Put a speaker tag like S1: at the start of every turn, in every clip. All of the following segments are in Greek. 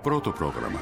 S1: Πρώτο πρόγραμμα.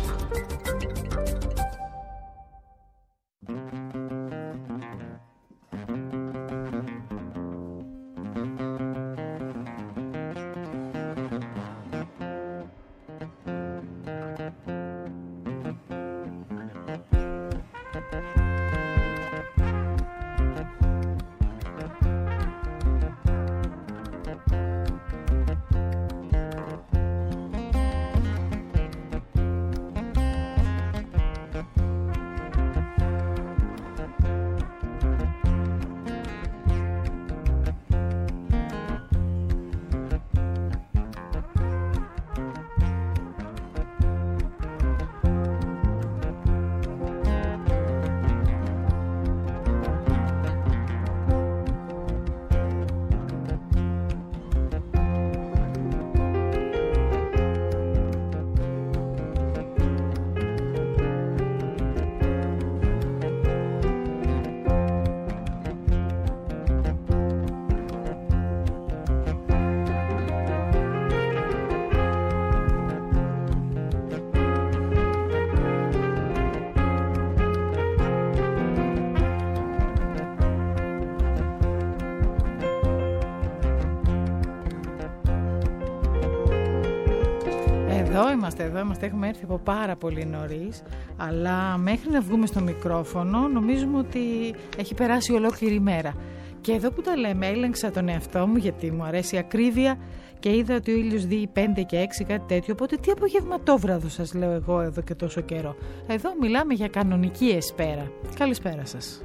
S2: Εδώ είμαστε, έχουμε έρθει από πάρα πολύ νωρίς, αλλά μέχρι να βγούμε στο μικρόφωνο νομίζουμε ότι έχει περάσει ολόκληρη ημέρα. Και εδώ που τα λέμε, έλεγξα τον εαυτό μου γιατί μου αρέσει η ακρίβεια και είδα ότι ο ήλιος δει 5 και 6, κάτι τέτοιο, οπότε τι απογευματόβραδο σας λέω εγώ εδώ και τόσο καιρό. Εδώ μιλάμε για κανονική εσπέρα. Καλησπέρα σας.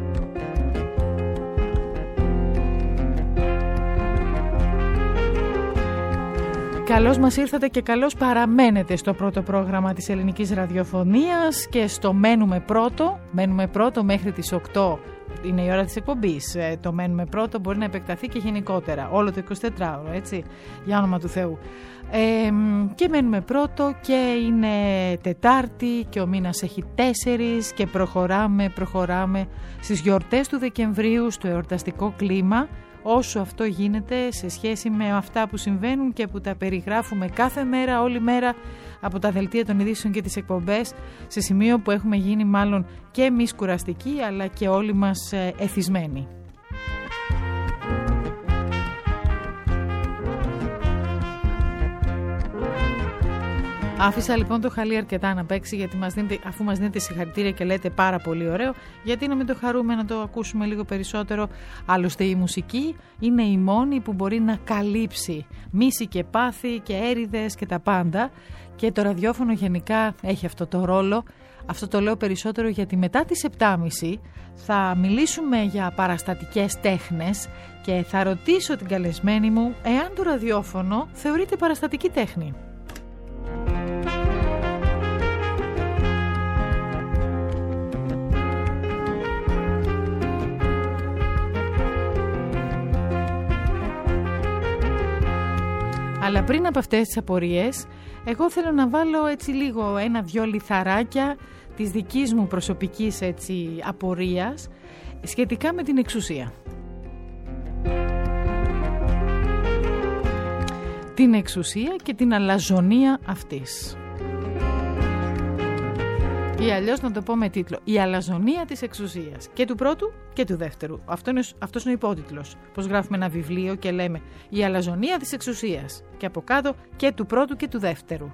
S2: Καλώς μας ήρθατε και καλώς παραμένετε στο πρώτο πρόγραμμα της ελληνικής ραδιοφωνίας και στο Μένουμε Πρώτο. Μένουμε Πρώτο μέχρι τις 8 είναι η ώρα της εκπομπής. Το Μένουμε Πρώτο μπορεί να επεκταθεί και γενικότερα, όλο το 24ωρο, έτσι, για όνομα του Θεού. Και μένουμε πρώτο και είναι Τετάρτη και ο μήνας έχει 4 και προχωράμε στις γιορτές του Δεκεμβρίου, στο εορταστικό κλίμα, όσο αυτό γίνεται σε σχέση με αυτά που συμβαίνουν και που τα περιγράφουμε κάθε μέρα, όλη μέρα από τα δελτία των ειδήσεων και τις εκπομπές, σε σημείο που έχουμε γίνει μάλλον και εμείς κουραστικοί αλλά και όλοι μας εθισμένοι. Άφησα λοιπόν το χαλί αρκετά να παίξει, γιατί αφού μας δίνετε συγχαρητήρια και λέτε πάρα πολύ ωραίο, γιατί να μην το χαρούμε, να το ακούσουμε λίγο περισσότερο. Άλλωστε η μουσική είναι η μόνη που μπορεί να καλύψει μίση και πάθη και έρηδες και τα πάντα, και το ραδιόφωνο γενικά έχει αυτό το ρόλο. Αυτό το λέω περισσότερο γιατί μετά τις 7.30 θα μιλήσουμε για παραστατικές τέχνες και θα ρωτήσω την καλεσμένη μου εάν το ραδιόφωνο θεωρείται παραστατική τέχνη. Αλλά πριν από αυτές τις απορίες, εγώ θέλω να βάλω έτσι λίγο 1-2 λιθαράκια της δικής μου προσωπικής έτσι απορίας σχετικά με την εξουσία. Την εξουσία και την αλαζονία αυτής. Ή αλλιώς να το πω με τίτλο «Η αλαζονία της εξουσίας», και του πρώτου και του δεύτερου. Αυτός είναι ο υπότιτλος. Πώς γράφουμε ένα βιβλίο και λέμε «Η αλαζονία της εξουσίας» και από κάτω και του πρώτου και του δεύτερου.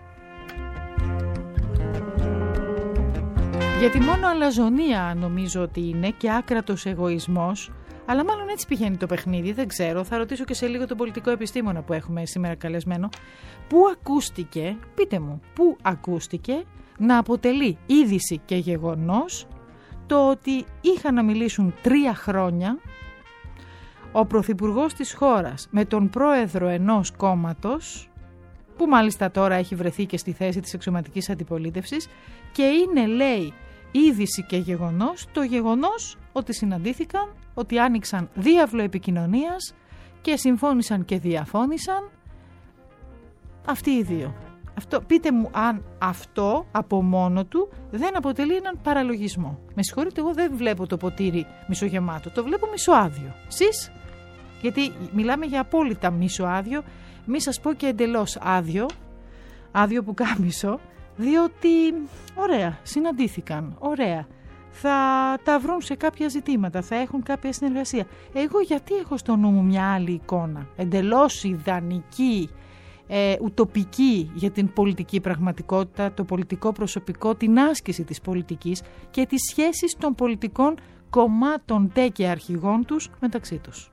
S2: Γιατί μόνο αλαζονία νομίζω ότι είναι και άκρατος εγωισμός, αλλά μάλλον έτσι πηγαίνει το παιχνίδι, δεν ξέρω. Θα ρωτήσω και σε λίγο τον πολιτικό επιστήμονα που έχουμε σήμερα καλεσμένο. Πού ακούστηκε, πείτε μου, πού ακούστηκε να αποτελεί είδηση και γεγονός το ότι είχαν να μιλήσουν 3 χρόνια ο πρωθυπουργός της χώρας με τον πρόεδρο ενός κόμματος, που μάλιστα τώρα έχει βρεθεί και στη θέση της εξωματικής αντιπολίτευσης, και είναι, λέει, είδηση και γεγονός το γεγονός ότι συναντήθηκαν, ότι άνοιξαν διάβλο επικοινωνίας και συμφώνησαν και διαφώνησαν αυτοί οι δύο. Πείτε μου αν αυτό από μόνο του δεν αποτελεί έναν παραλογισμό. Με συγχωρείτε, εγώ δεν βλέπω το ποτήρι μισογεμάτο, το βλέπω μισοάδιο. Σεις, γιατί μιλάμε για απόλυτα μισοάδιο, μη σας πω και εντελώς άδειο, άδειο πουκάμισο, διότι ωραία, συναντήθηκαν, ωραία, θα τα βρουν σε κάποια ζητήματα, θα έχουν κάποια συνεργασία. Εγώ γιατί έχω στο νου μου μια άλλη εικόνα, εντελώς ιδανική, ουτοπική για την πολιτική πραγματικότητα, το πολιτικό προσωπικό, την άσκηση της πολιτικής και τις σχέσεις των πολιτικών κομμάτων τε και αρχηγών τους μεταξύ τους.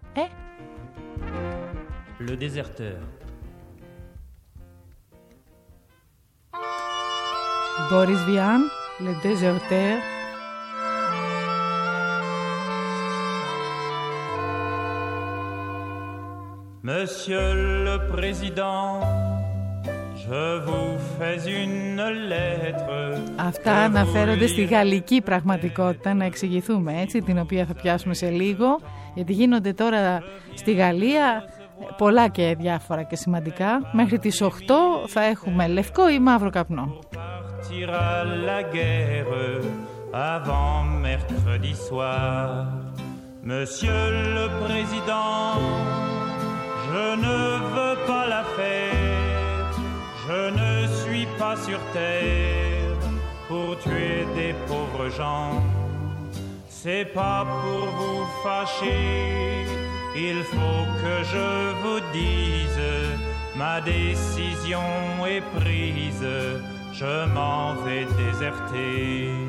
S1: Le déserteur.
S2: Boris Vian, Le Déserteur.
S1: Monsieur le Président, je vous fais une lettre.
S2: Αυτά αναφέρονται στη γαλλική πραγματικότητα, να εξηγηθούμε έτσι, την οποία θα πιάσουμε σε λίγο, γιατί γίνονται τώρα στη Γαλλία πολλά και διάφορα και σημαντικά. Μέχρι τις 8 θα έχουμε λευκό ή μαύρο καπνό.
S1: Monsieur le Président, je ne veux pas la faire, je ne suis pas sur terre pour tuer des pauvres gens. C'est pas pour vous fâcher, il faut que je vous dise, ma décision est prise, je m'en vais déserter.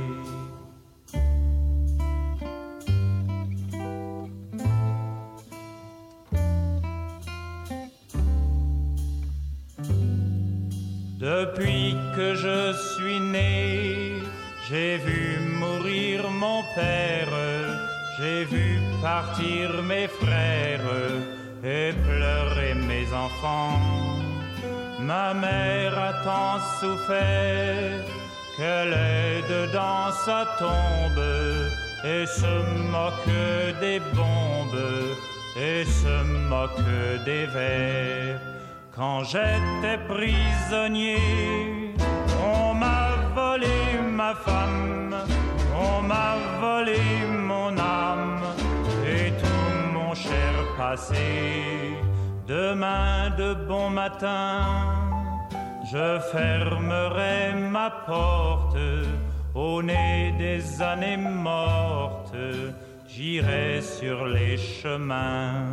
S1: Depuis que je suis né, j'ai vu mourir mon père, j'ai vu partir mes frères et pleurer mes enfants. Ma mère a tant souffert qu'elle est dedans sa tombe et se moque des bombes et se moque des vers. Quand j'étais prisonnier, on m'a volé ma femme, on m'a volé mon âme et tout mon cher passé. Demain de bon matin, je fermerai ma porte, au nez des années mortes, j'irai sur les chemins.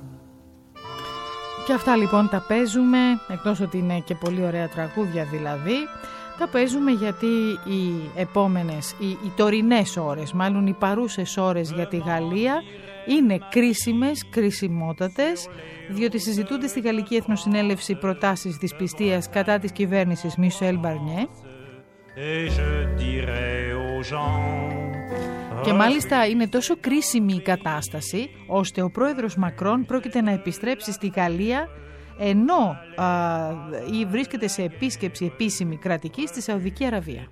S2: Και αυτά λοιπόν τα παίζουμε, εκτός ότι είναι και πολύ ωραία τραγούδια δηλαδή, τα παίζουμε γιατί οι επόμενες, οι τωρινές ώρες, μάλλον οι παρούσες ώρες για τη Γαλλία είναι κρίσιμες, κρισιμότατες, διότι συζητούνται στη Γαλλική Εθνοσυνέλευση προτάσεις της πιστείας κατά της κυβέρνησης Μισελ Μπαρνιέ. Και μάλιστα είναι τόσο κρίσιμη η κατάσταση, ώστε ο πρόεδρος Μακρόν πρόκειται να επιστρέψει στη Γαλλία, ενώ βρίσκεται σε επίσκεψη επίσημη κρατική στη Σαουδική Αραβία.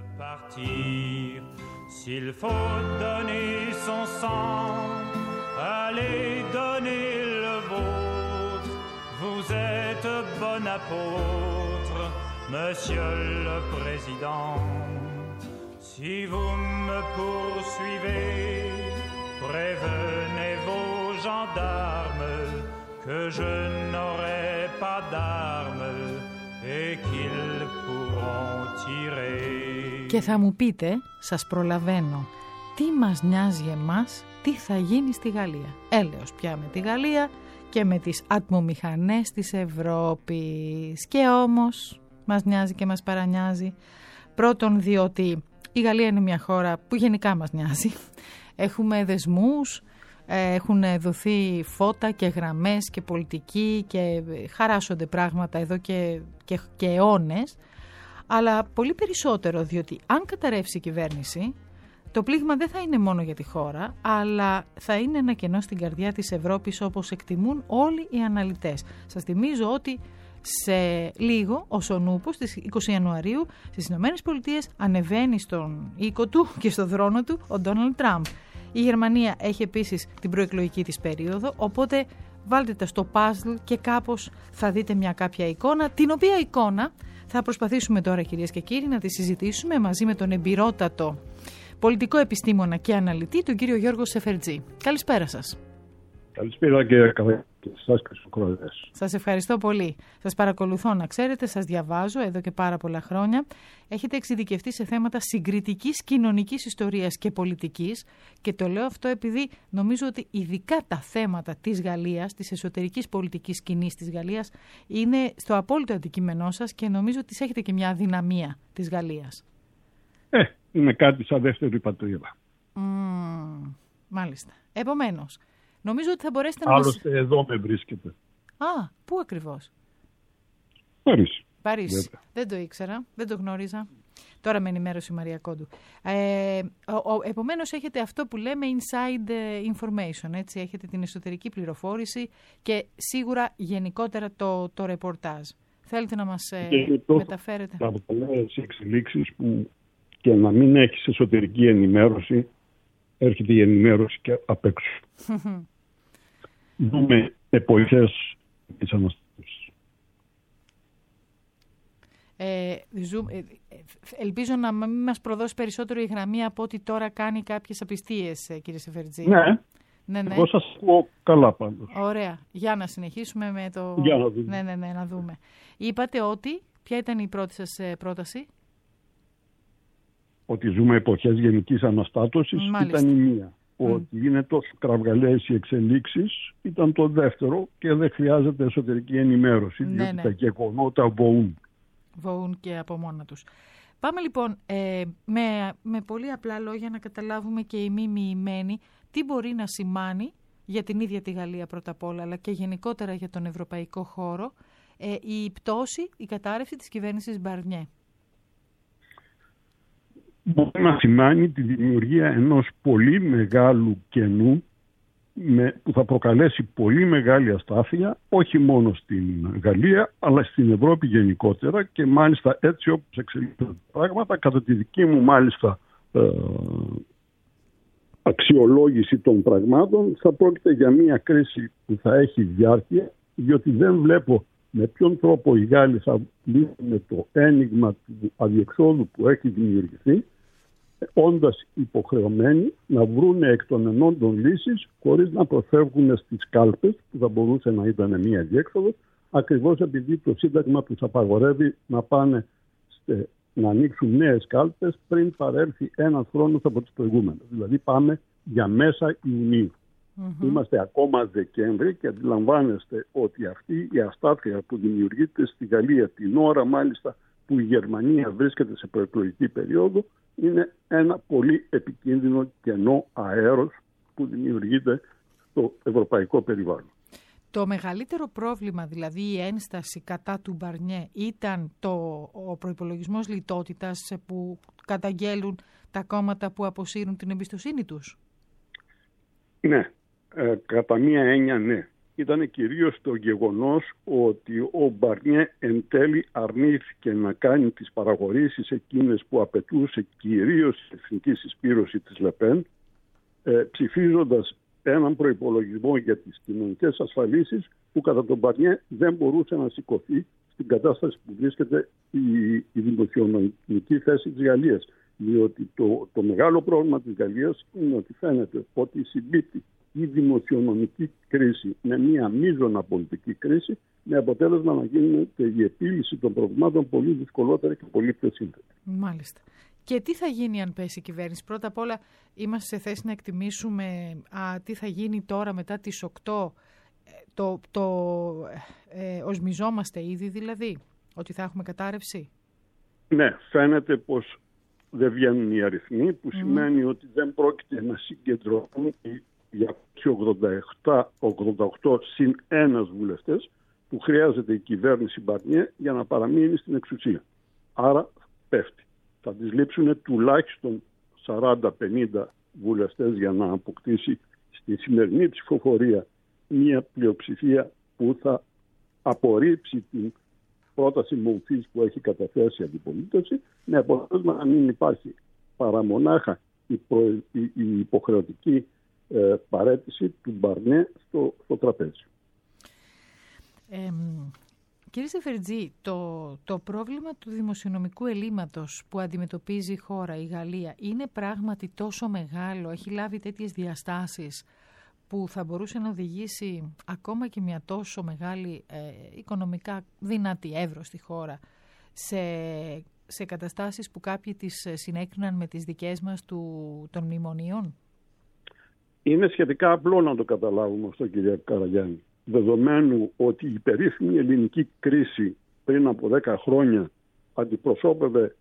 S1: Si vous me poursuivez, prévenez vos gendarmes que je n'aurai pas d'armes et qu'ils pourront tirer.
S2: Και θα μου πείτε, σας προλαβαίνω, τι μας νοιάζει εμάς, τι θα γίνει στη Γαλλία. Έλεος πια με τη Γαλλία και με τις ατμομηχανές της Ευρώπης. Και όμως μας νοιάζει και μας παρανοιάζει. Πρώτον διότι η Γαλλία είναι μια χώρα που γενικά μας νοιάζει. Έχουμε δεσμούς, έχουν δοθεί φώτα και γραμμές και πολιτική και χαράσσονται πράγματα εδώ και αιώνες. Αλλά πολύ περισσότερο διότι αν καταρρεύσει η κυβέρνηση, το πλήγμα δεν θα είναι μόνο για τη χώρα, αλλά θα είναι ένα κενό στην καρδιά της Ευρώπης όπως εκτιμούν όλοι οι αναλυτές. Σας θυμίζω ότι σε λίγο ο Σονούπος στις 20 Ιανουαρίου στις Ηνωμένες Πολιτείες ανεβαίνει στον οίκο του και στο θρόνο του ο Ντόναλντ Τραμπ. Η Γερμανία έχει επίσης την προεκλογική της περίοδο, οπότε βάλτε τα στο παζλ και κάπως θα δείτε μια κάποια εικόνα, την οποία εικόνα θα προσπαθήσουμε τώρα, κυρίες και κύριοι, να τη συζητήσουμε μαζί με τον εμπειρότατο πολιτικό επιστήμονα και αναλυτή, τον κύριο Γιώργο Σεφερτζή. Καλησπέρα σας.
S3: Καλησπέρα και εσάς και στους ακροατές.
S2: Σας ευχαριστώ πολύ. Σας παρακολουθώ, να ξέρετε, σας διαβάζω εδώ και πάρα πολλά χρόνια. Έχετε εξειδικευτεί σε θέματα συγκριτικής κοινωνικής ιστορίας και πολιτικής και το λέω αυτό επειδή νομίζω ότι ειδικά τα θέματα της Γαλλίας, της εσωτερικής πολιτικής σκηνής της Γαλλίας, είναι στο απόλυτο αντικείμενό σας και νομίζω ότι έχετε και μια αδυναμία της Γαλλίας.
S3: Είναι κάτι σαν δεύτερη πατρίδα.
S2: Μάλιστα. Επομένως, νομίζω ότι θα μπορέσετε να
S3: Άλλωστε εδώ με βρίσκεται.
S2: Πού ακριβώς?
S3: Παρίσι.
S2: Δεν το ήξερα, δεν το γνώριζα. Τώρα με ενημέρωσε η Μαρία Κόντου. Επομένως έχετε αυτό που λέμε inside information, έτσι, έχετε την εσωτερική πληροφόρηση και σίγουρα γενικότερα το ρεπορτάζ. Θέλετε να μας μεταφέρετε?
S3: Από πολλές εξελίξεις που και να μην έχεις εσωτερική ενημέρωση, έρχεται η ενημέρωση και απ' έξω. Δούμε εποχές της Αναστάτωσης.
S2: Ελπίζω να μην μας προδώσει περισσότερο η γραμμή από ό,τι τώρα κάνει κάποιες απιστίες, κύριε Σεφερτζή.
S3: Ναι. Εγώ σας ακούω καλά πάντως.
S2: Ωραία. Για να συνεχίσουμε με το...
S3: Για να δούμε.
S2: Ναι, να δούμε. Είπατε ότι... Ποια ήταν η πρώτη σας πρόταση?
S3: Ότι ζούμε εποχές γενικής αναστάτωσης.
S2: Μάλιστα.
S3: Ήταν η μία. Ότι είναι τόσο κραυγαλαίες οι εξελίξεις ήταν το δεύτερο και δεν χρειάζεται εσωτερική ενημέρωση, διότι τα γεγονότα βοούν
S2: και από μόνα τους. Πάμε λοιπόν με πολύ απλά λόγια να καταλάβουμε και οι μη μοιημένοι τι μπορεί να σημάνει για την ίδια τη Γαλλία πρώτα απ' όλα, αλλά και γενικότερα για τον ευρωπαϊκό χώρο, η πτώση, η κατάρρευση της κυβέρνησης Μπαρνιέ.
S3: Μπορεί να σημάνει τη δημιουργία ενός πολύ μεγάλου κενού που θα προκαλέσει πολύ μεγάλη αστάθεια, όχι μόνο στην Γαλλία, αλλά στην Ευρώπη γενικότερα και μάλιστα έτσι όπως εξελίσσονται τα πράγματα, κατά τη δική μου μάλιστα αξιολόγηση των πραγμάτων, θα πρόκειται για μια κρίση που θα έχει διάρκεια, διότι δεν βλέπω με ποιον τρόπο οι Γάλλοι θα λύσουν το ένιγμα του αδιεξόδου που έχει δημιουργηθεί, όντας υποχρεωμένοι να βρουν εκ των ενόντων λύσεις χωρίς να προσφεύγουν στις κάλπες, που θα μπορούσε να ήταν μια διέξοδος, ακριβώς επειδή το Σύνταγμα τους απαγορεύει να πάνε να ανοίξουν νέες κάλπες πριν παρέλθει ένας χρόνος από τις προηγούμενες. Δηλαδή πάμε για μέσα Ιουνίου. Είμαστε ακόμα Δεκέμβρη και αντιλαμβάνεστε ότι αυτή η αστάθεια που δημιουργείται στη Γαλλία την ώρα μάλιστα που η Γερμανία βρίσκεται σε προεκλογική περίοδο είναι ένα πολύ επικίνδυνο κενό αέρος που δημιουργείται στο ευρωπαϊκό περιβάλλον.
S2: Το μεγαλύτερο πρόβλημα, δηλαδή η ένσταση κατά του Μπαρνιέ, ήταν ο προϋπολογισμός λιτότητας που καταγγέλουν τα κόμματα που αποσύρουν την εμπιστοσύνη τους?
S3: Ναι, κατά μία έννοια ναι. Ήταν κυρίως το γεγονός ότι ο Μπαρνιέ εν τέλει αρνήθηκε να κάνει τις παραχωρήσεις εκείνες που απαιτούσε κυρίως η εθνική συσπήρωση της Λεπέν, ψηφίζοντας έναν προϋπολογισμό για τις κοινωνικές ασφαλίσεις που κατά τον Μπαρνιέ δεν μπορούσε να σηκωθεί στην κατάσταση που βρίσκεται η δημοσιονομική θέση της Γαλλίας. Διότι το μεγάλο πρόβλημα της Γαλλίας είναι ότι φαίνεται ότι συμπίπτει η δημοσιονομική κρίση με μια μείζωνα πολιτική κρίση, με αποτέλεσμα να γίνεται η επίλυση των προβλημάτων πολύ δυσκολότερα και πολύ πιο σύνθετη.
S2: Μάλιστα. Και τι θα γίνει αν πέσει η κυβέρνηση? Πρώτα απ' όλα είμαστε σε θέση να εκτιμήσουμε τι θα γίνει τώρα μετά τις 8, οσμιζόμαστε ήδη δηλαδή, ότι θα έχουμε κατάρρευση?
S3: Ναι, φαίνεται πως δεν βγαίνουν οι αριθμοί, που σημαίνει ότι δεν πρόκειται να συγκεντρωθούν οι 288 συν ένας βουλευτές που χρειάζεται η κυβέρνηση Μπαρνιέ για να παραμείνει στην εξουσία. Άρα πέφτει. Θα τις λείψουν τουλάχιστον 40-50 βουλευτές για να αποκτήσει στη σημερινή ψηφοφορία μια πλειοψηφία που θα απορρίψει την πρόταση μορφής που έχει καταθέσει η αντιπολίτευση, με αποτέλεσμα να μην υπάρχει παρά μονάχα η υποχρεωτική παραίτηση του Μπαρνιέ στο τραπέζι.
S2: Κύριε Σεφερτζή, το πρόβλημα του δημοσιονομικού ελλείμματος που αντιμετωπίζει η χώρα, η Γαλλία, είναι πράγματι τόσο μεγάλο, έχει λάβει τέτοιες διαστάσεις που θα μπορούσε να οδηγήσει ακόμα και μια τόσο μεγάλη οικονομικά δυνατή, εύρωστη χώρα σε καταστάσεις που κάποιοι τις συνέκριναν με τις δικές μας των μνημονίων?
S3: Είναι σχετικά απλό να το καταλάβουμε αυτό, κυρία Καραγιάννη. Δεδομένου ότι η περίφημη ελληνική κρίση πριν από 10 χρόνια αντιπροσώπευε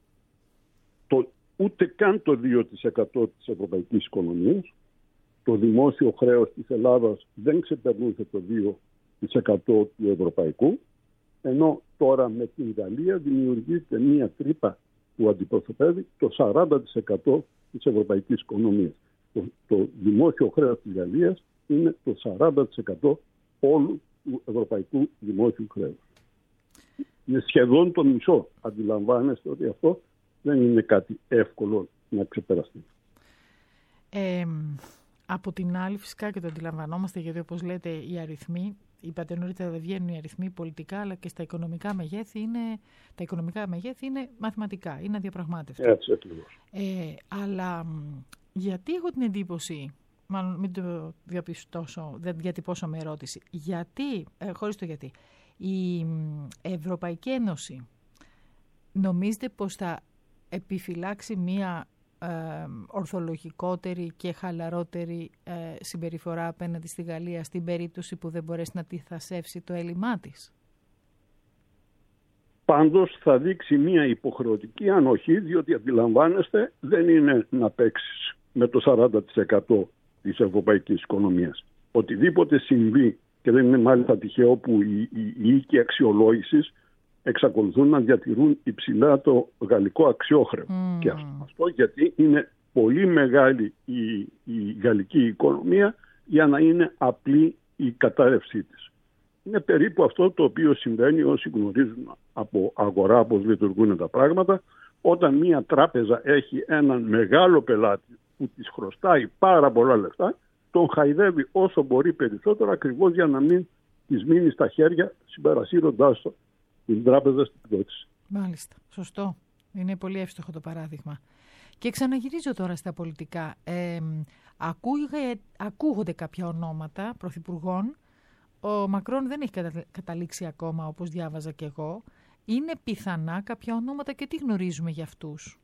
S3: ούτε καν το 2% της ευρωπαϊκής οικονομίας, το δημόσιο χρέος της Ελλάδας δεν ξεπερνούσε το 2% του ευρωπαϊκού, ενώ τώρα με την Γαλλία δημιουργείται μία τρύπα που αντιπροσωπεύει το 40% της ευρωπαϊκής οικονομίας. Το δημόσιο χρέος της Γαλλίας είναι το 40% όλου του ευρωπαϊκού δημόσιου χρέους. Είναι σχεδόν το μισό. Αντιλαμβάνεστε ότι αυτό δεν είναι κάτι εύκολο να ξεπεραστεί.
S2: Από την άλλη, φυσικά και το αντιλαμβανόμαστε, γιατί όπως λέτε οι αριθμοί, είπατε νωρίτερα, δεν βγαίνουν οι αριθμοί πολιτικά, αλλά και στα οικονομικά μεγέθη είναι μαθηματικά, είναι αδιαπραγμάτευτα.
S3: Έτσι ακριβώς.
S2: Αλλά γιατί έχω την εντύπωση, μάλλον μην το διαπιστώσω, δεν διατυπώσω με ερώτηση, γιατί, χωρίς το γιατί, η Ευρωπαϊκή Ένωση νομίζετε πως θα επιφυλάξει μία ορθολογικότερη και χαλαρότερη συμπεριφορά απέναντι στη Γαλλία στην περίπτωση που δεν μπορέσει να αντιθασεύσει το έλλειμμά της?
S3: Πάντως θα δείξει μία υποχρεωτική ανοχή, διότι αντιλαμβάνεστε δεν είναι να παίξεις με το 40% της ευρωπαϊκής οικονομίας. Οτιδήποτε συμβεί, και δεν είναι μάλιστα τυχαίο που οι οίκοι αξιολόγησης εξακολουθούν να διατηρούν υψηλά το γαλλικό αξιόχρεο. Και αυτό γιατί είναι πολύ μεγάλη η γαλλική οικονομία για να είναι απλή η κατάρρευσή της. Είναι περίπου αυτό το οποίο συμβαίνει, όσοι γνωρίζουν από αγορά πώς λειτουργούν τα πράγματα, όταν μια τράπεζα έχει έναν μεγάλο πελάτη που της χρωστάει πάρα πολλά λεφτά, τον χαϊδεύει όσο μπορεί περισσότερο, ακριβώς για να μην της μείνει στα χέρια, συμπερασύροντάς την τράπεζα στην πτώση.
S2: Μάλιστα. Σωστό. Είναι πολύ εύστοχο το παράδειγμα. Και ξαναγυρίζω τώρα στα πολιτικά. Ακούγονται κάποια ονόματα πρωθυπουργών. Ο Μακρόν δεν έχει καταλήξει ακόμα, όπως διάβαζα και εγώ. Είναι πιθανά κάποια ονόματα και τι γνωρίζουμε για αυτούς?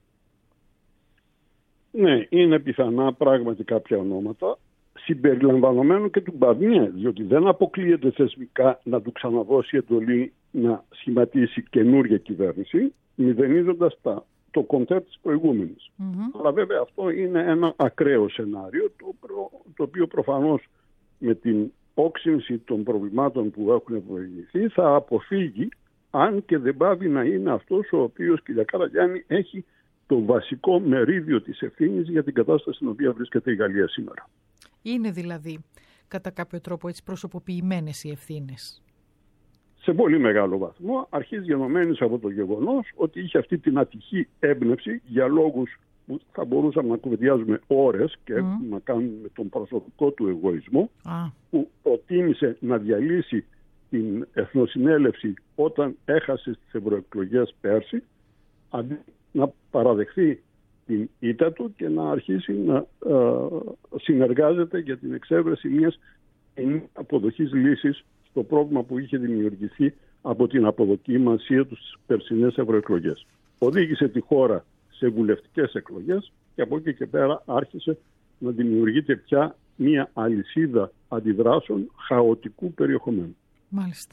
S3: Ναι, είναι πιθανά πράγματι κάποια ονόματα, συμπεριλαμβανομένου και του Μπαρνιέ, διότι δεν αποκλείεται θεσμικά να του ξαναδώσει εντολή να σχηματίσει καινούργια κυβέρνηση, μηδενίζοντας το κοντέρ της προηγούμενης. Αλλά βέβαια αυτό είναι ένα ακραίο σενάριο, το οποίο προφανώς με την όξυνση των προβλημάτων που έχουν προηγηθεί θα αποφύγει, αν και δεν πάβει να είναι αυτός ο οποίος, κυρία Καραγιάννη, έχει το βασικό μερίδιο της ευθύνης για την κατάσταση στην οποία βρίσκεται η Γαλλία σήμερα.
S2: Είναι δηλαδή κατά κάποιο τρόπο έτσι προσωποποιημένες οι ευθύνες?
S3: Σε πολύ μεγάλο βαθμό, αρχής γενομένης από το γεγονός ότι είχε αυτή την ατυχή έμπνευση για λόγους που θα μπορούσαμε να κουβεντιάζουμε ώρες και να κάνουμε με τον προσωπικό του εγωισμό, που προτίμησε να διαλύσει την Εθνοσυνέλευση όταν έχασε στις ευρωεκλογές πέρσι, αντί να παραδεχθεί την ήττα του και να αρχίσει να συνεργάζεται για την εξέβρεση μιας αποδοχής λύσης στο πρόβλημα που είχε δημιουργηθεί από την αποδοκιμασία του στις περσινές ευρωεκλογές. Οδήγησε τη χώρα σε βουλευτικές εκλογές και από εκεί και πέρα άρχισε να δημιουργείται πια μια αλυσίδα αντιδράσεων χαοτικού περιεχομένου.
S2: Μάλιστα.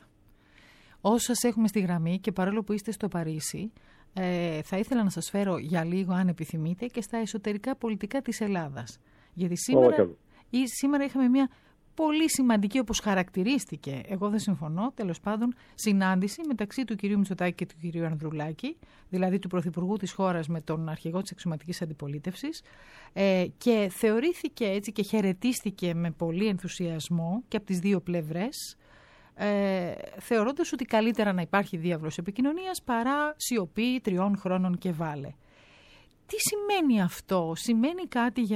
S2: Όσο σας έχουμε στη γραμμή και παρόλο που είστε στο Παρίσι, θα ήθελα να σας φέρω για λίγο, αν επιθυμείτε, και στα εσωτερικά πολιτικά της Ελλάδας. Γιατί σήμερα είχαμε μια πολύ σημαντική, όπως χαρακτηρίστηκε, εγώ δεν συμφωνώ, τέλος πάντων, συνάντηση μεταξύ του κυρίου Μητσοτάκη και του κυρίου Ανδρουλάκη, δηλαδή του Πρωθυπουργού της χώρας με τον αρχηγό της αξιωματικής αντιπολίτευσης, και θεωρήθηκε έτσι και χαιρετίστηκε με πολύ ενθουσιασμό και από τις δύο πλευρές, θεωρώντας ότι καλύτερα να υπάρχει διάβλος επικοινωνίας παρά σιωπή 3 χρόνων και βάλε. Τι σημαίνει αυτό? Σημαίνει κάτι για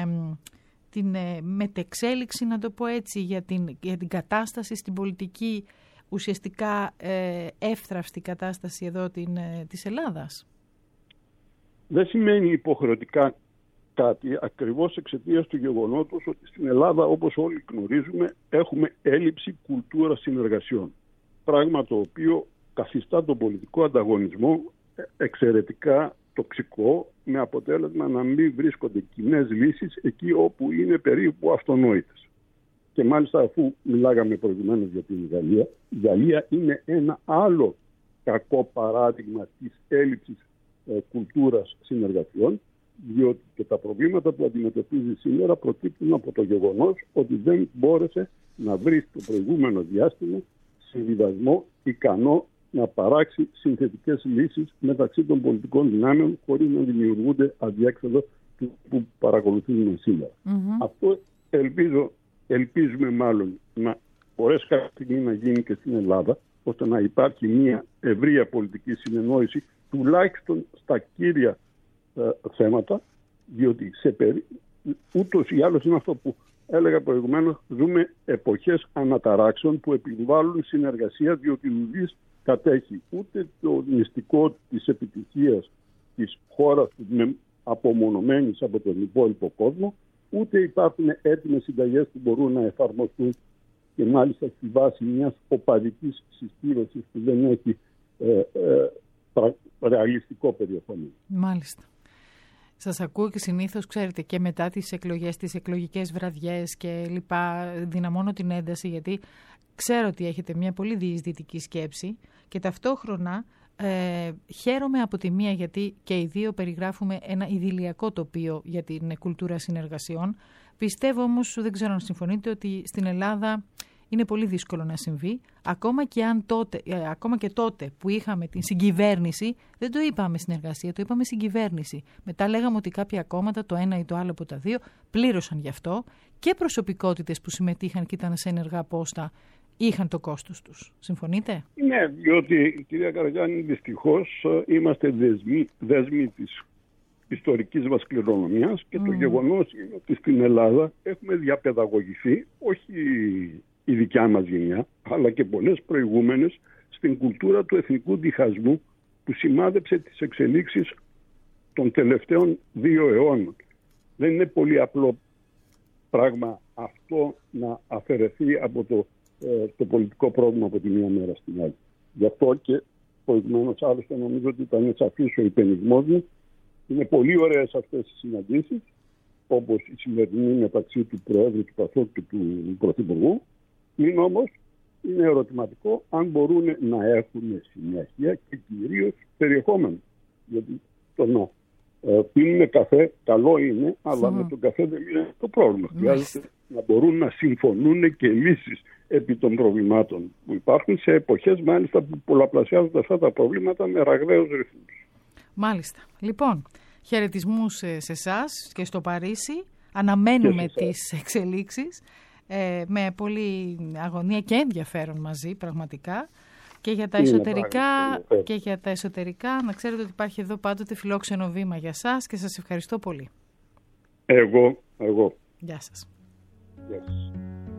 S2: την μετεξέλιξη, να το πω έτσι, για την κατάσταση στην πολιτική, ουσιαστικά εύθραυστη κατάσταση εδώ της Ελλάδας?
S3: Δεν σημαίνει υποχρεωτικά κάτι ακριβώς εξαιτίας του γεγονότος ότι στην Ελλάδα, όπως όλοι γνωρίζουμε, έχουμε έλλειψη κουλτούρας συνεργασιών. Πράγμα το οποίο καθιστά τον πολιτικό ανταγωνισμό εξαιρετικά τοξικό, με αποτέλεσμα να μην βρίσκονται κοινές λύσεις εκεί όπου είναι περίπου αυτονόητες. Και μάλιστα, αφού μιλάγαμε προηγουμένως για την Γαλλία, η Γαλλία είναι ένα άλλο κακό παράδειγμα της έλλειψης κουλτούρας συνεργασιών, διότι και τα προβλήματα που αντιμετωπίζει σήμερα προκύπτουν από το γεγονός ότι δεν μπόρεσε να βρει στο προηγούμενο διάστημα συμβιβασμό ικανό να παράξει συνθετικές λύσεις μεταξύ των πολιτικών δυνάμεων χωρίς να δημιουργούνται αδιέξοδο που παρακολουθούμε σήμερα. Αυτό ελπίζουμε μάλλον να μπορέσει κάποια στιγμή να γίνει και στην Ελλάδα, ώστε να υπάρχει μια ευρεία πολιτική συνεννόηση τουλάχιστον στα κύρια θέματα, διότι ούτως ή άλλως είναι αυτό που έλεγα προηγουμένως, ζούμε εποχές αναταράξεων που επιβάλλουν συνεργασία, διότι ουδής κατέχει ούτε το μυστικό της επιτυχίας της χώρας που είναι απομονωμένης από τον υπόλοιπο κόσμο, ούτε υπάρχουν έτοιμες συνταγές που μπορούν να εφαρμοστούν και μάλιστα στη βάση μιας οπαδικής συσπήρωσης που δεν έχει ρεαλιστικό περιεχόμενο.
S2: Μάλιστα. Σας ακούω και συνήθως, ξέρετε, και μετά τις εκλογές, τις εκλογικές βραδιές και λοιπά, δυναμώνω την ένταση, γιατί ξέρω ότι έχετε μια πολύ διεισδυτική σκέψη και ταυτόχρονα χαίρομαι από τη μία, γιατί και οι δύο περιγράφουμε ένα ιδηλιακό τοπίο για την κουλτούρα συνεργασιών. Πιστεύω όμως, δεν ξέρω αν συμφωνείτε, ότι στην Ελλάδα είναι πολύ δύσκολο να συμβεί. Ακόμα και τότε που είχαμε την συγκυβέρνηση, δεν το είπαμε συνεργασία, το είπαμε συγκυβέρνηση. Μετά λέγαμε ότι κάποια κόμματα, το ένα ή το άλλο από τα δύο, πλήρωσαν γι' αυτό και προσωπικότητες που συμμετείχαν και ήταν σε ενεργά πόστα είχαν το κόστος τους. Συμφωνείτε?
S3: Ναι, διότι, κυρία Καραγιάννη, δυστυχώς είμαστε δέσμοι της ιστορικής μας κληρονομιάς και το γεγονός είναι ότι στην Ελλάδα έχουμε διαπαιδαγωγηθεί, όχι η δικιά μας γενιά, αλλά και πολλές προηγούμενες, στην κουλτούρα του εθνικού διχασμού που σημάδεψε τις εξελίξεις των τελευταίων 2 αιώνων. Δεν είναι πολύ απλό πράγμα αυτό να αφαιρεθεί από το πολιτικό πρόβλημα από τη μία μέρα στην άλλη. Γι' αυτό και προηγουμένως, άλλωστε, νομίζω ότι ήταν σαφής ο υπενιγμός μου. Είναι πολύ ωραίες αυτές οι συναντήσεις, όπως η σημερινή μεταξύ του Προέδρου του ΠΑΣΟΚ και του Πρωθυπουργού. Είναι όμως, είναι ερωτηματικό αν μπορούν να έχουν συνέχεια και κυρίως περιεχόμενο. Γιατί το να πίνουμε καφέ καλό είναι, αλλά με τον καφέ δεν είναι το πρόβλημα. Χρειάζεται να μπορούν να συμφωνούν και λύσεις επί των προβλημάτων που υπάρχουν σε εποχές μάλιστα που πολλαπλασιάζονται αυτά τα προβλήματα με ραγδαίους ρυθμούς.
S2: Μάλιστα. Λοιπόν, χαιρετισμούς σε εσάς και στο Παρίσι. Αναμένουμε τις εξελίξεις με πολύ αγωνία και ενδιαφέρον μαζί πραγματικά. Και για τα εσωτερικά, να ξέρετε ότι υπάρχει εδώ πάντοτε φιλόξενο βήμα για σας και σας ευχαριστώ πολύ.
S3: Εγώ.
S2: Γεια σας.
S3: Γεια σας.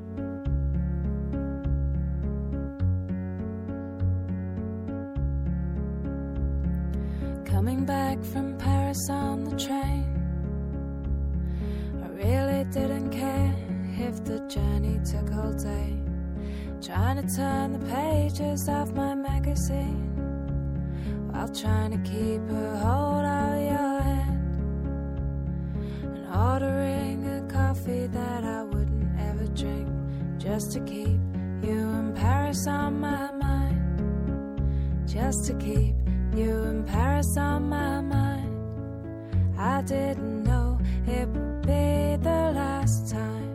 S4: Coming back from Paris on the train, I really didn't care if the journey took all day. Trying to turn the pages of my magazine while trying to keep a hold of your hand, and ordering a coffee that I wouldn't ever drink just to keep you in Paris on my mind, just to keep you in Paris on my mind. I didn't know it would be the last time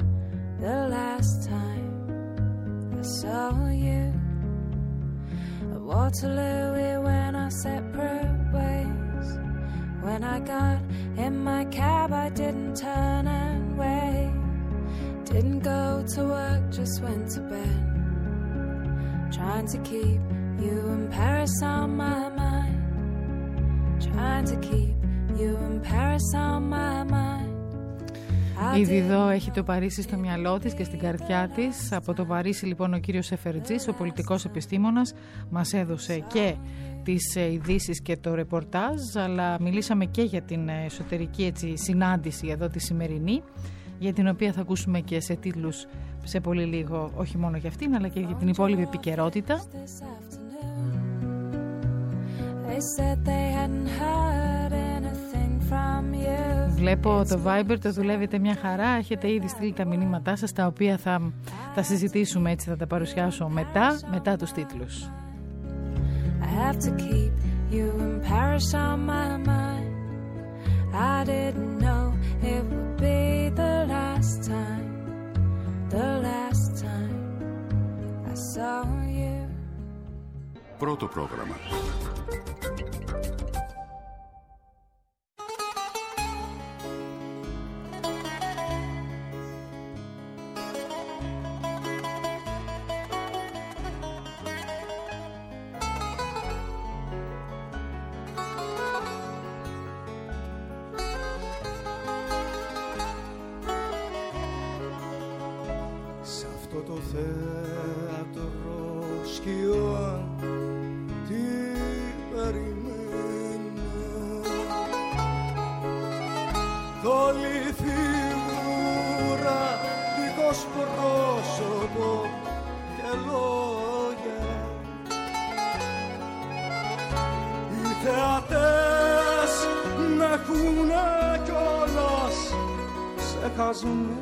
S4: I saw you. At Waterloo we went our separate ways. When I got in my cab I didn't turn and wait. Didn't go to work, just went to bed, trying to keep you in Paris on my mind, trying to keep you in Paris on my mind.
S2: Η Διδό έχει το Παρίσι στο μυαλό της και στην καρδιά της. Από το Παρίσι λοιπόν ο κύριος Σεφερτζής, ο πολιτικός επιστήμονας, μας έδωσε και τις ειδήσεις και το ρεπορτάζ, αλλά μιλήσαμε και για την εσωτερική συνάντηση εδώ τη σημερινή, για την οποία θα ακούσουμε και σε τίτλους σε πολύ λίγο, όχι μόνο για αυτήν αλλά και για την υπόλοιπη επικαιρότητα. Βλέπω το Viber το δουλεύετε μια χαρά, έχετε ήδη στείλει τα μηνύματά σας, τα οποία θα συζητήσουμε, έτσι θα τα παρουσιάσω μετά τους τίτλους.
S4: I have to keep you in Paris on my mind. I didn't know it would be the last time I saw you.
S5: Πρώτο πρόγραμμα.
S6: Το θέατρο σκιών τι περιμένω, το λιθίγουρα δίχως πρόσωπο και λόγια. Οι θεατές με έχουνε κιόλας ξεχασμένο